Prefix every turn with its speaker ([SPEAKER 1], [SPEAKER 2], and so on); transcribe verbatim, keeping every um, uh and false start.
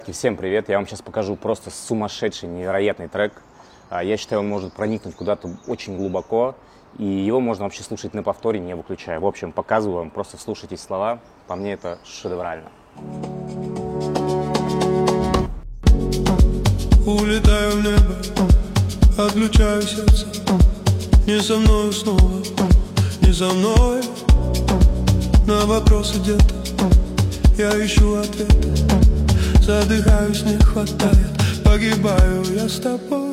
[SPEAKER 1] Всем привет! Я вам сейчас покажу просто сумасшедший, невероятный трек. Я считаю, он может проникнуть куда-то очень глубоко, и его можно вообще слушать на повторе, не выключая. В общем, показываю вам, просто вслушайтесь в слова. По мне это шедеврально.
[SPEAKER 2] Улетаю в небо, отключаю сердце. Не со мной снова, не со мной. На вопросы где-то я ищу ответ. Задыхаюсь, не хватает, погибаю я с тобой.